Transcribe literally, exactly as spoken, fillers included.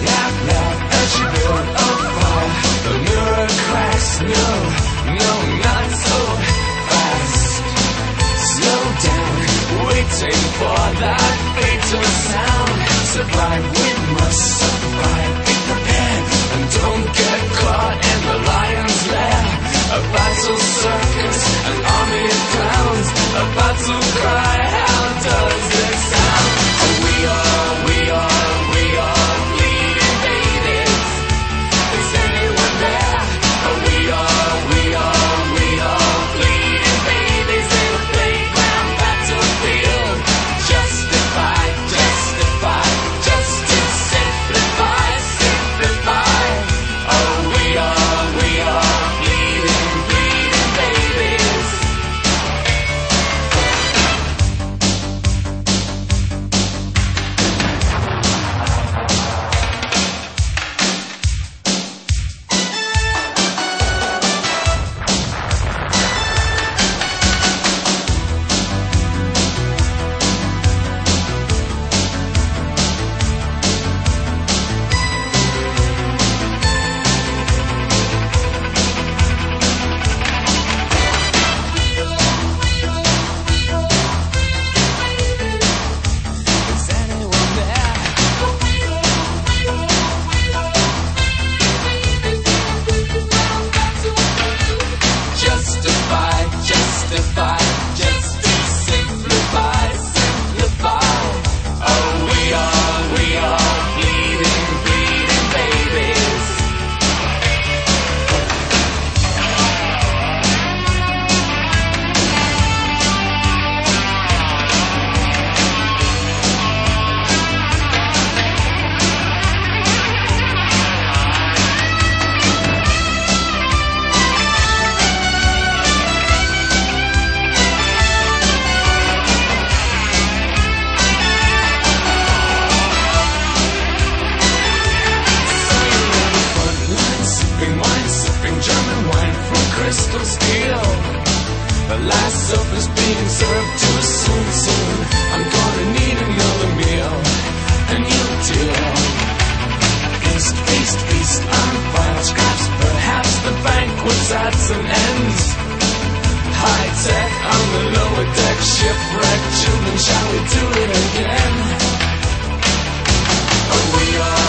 laugh, laugh as you build a fire. The mirror cracks, no, no, not so fast. Slow down, waiting for that fatal sound. Survive, we must survive. Be prepared and don't get caught in the lion's lair. A battle circus, an army of clowns, about to cry, how does it sound? Oh, we are, we are, we are bleeding babies. Is anyone there? Oh, we are, we are, we are bleeding babies in a playground battlefield. Justified, justified, justice, simplify, simplify. Oh, we are, we are bleeding, bleeding babies. Is anyone there? Justify, justify, justice, simplify, simplify. Oh, we are, we are bleeding, bleeding babies. Sipping wine, sipping German wine from crystal steel. The last sup is being served too soon, soon. I'm gonna need another meal, and you deal. Feast, feast, feast on file scraps. Perhaps the banquet's at some end. High tech on the lower deck, shipwreck children. Shall we do it again? Oh, we are.